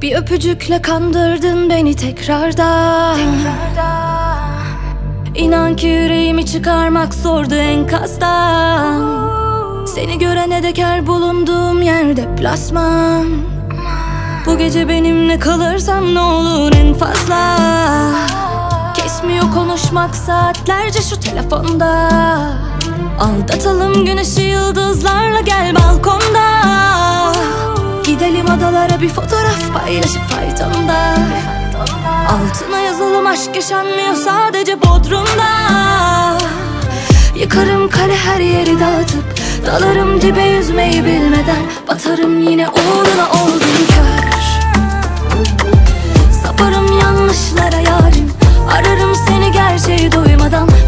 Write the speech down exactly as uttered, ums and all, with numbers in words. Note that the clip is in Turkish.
Bir öpücükle kandırdın beni tekrardan, tekrardan. İnan ki yüreğimi çıkarmak zordu enkazdan. Seni görene dek her bulunduğum yerde plasman. Bu gece benimle kalırsan ne olur en fazla. Kesmiyor konuşmak saatlerce şu telefonda. Aldatalım güneşi yıldızlarla, gel balkonda. Gidelim adalara, bir fotoğraf paylaşıp faytonda. Altına yazılım aşk yaşanmıyor sadece Bodrum'da. Yıkarım kale her yeri dağıtıp, dalarım dibe yüzmeyi bilmeden. Batarım yine uğruna oldum kör. Saparım yanlışlara yarim, ararım seni gerçeği duymadan.